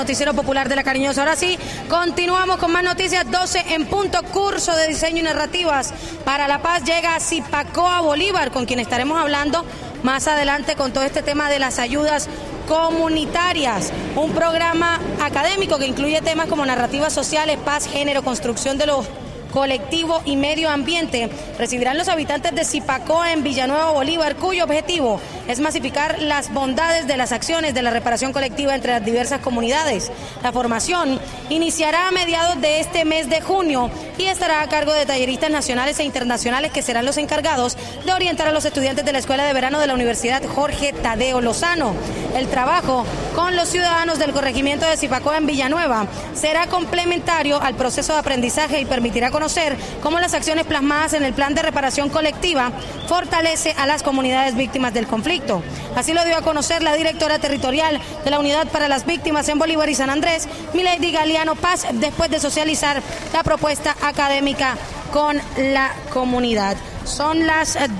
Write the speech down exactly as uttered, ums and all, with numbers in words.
Noticiero Popular de La Cariñosa. Ahora sí, continuamos con más noticias. doce en punto. Curso de diseño y narrativas para la paz llega a Zipacoa, Bolívar, con quien estaremos hablando más adelante con todo este tema de las ayudas comunitarias. Un programa académico que incluye temas como narrativas sociales, paz, género, construcción de los colectivo y medio ambiente. Recibirán los habitantes de Zipacoa en Villanueva, Bolívar, cuyo objetivo es masificar las bondades de las acciones de la reparación colectiva entre las diversas comunidades. La formación iniciará a mediados de este mes de junio y estará a cargo de talleristas nacionales e internacionales que serán los encargados de orientar a los estudiantes de la Escuela de Verano de la Universidad Jorge Tadeo Lozano. El trabajo con los ciudadanos del corregimiento de Zipacoa en Villanueva será complementario al proceso de aprendizaje y permitirá conocer cómo las acciones plasmadas en el plan de reparación colectiva fortalece a las comunidades víctimas del conflicto. Así lo dio a conocer la directora territorial de la Unidad para las Víctimas en Bolívar y San Andrés, Milady Galeano Paz, después de socializar la propuesta académica con la comunidad. Son las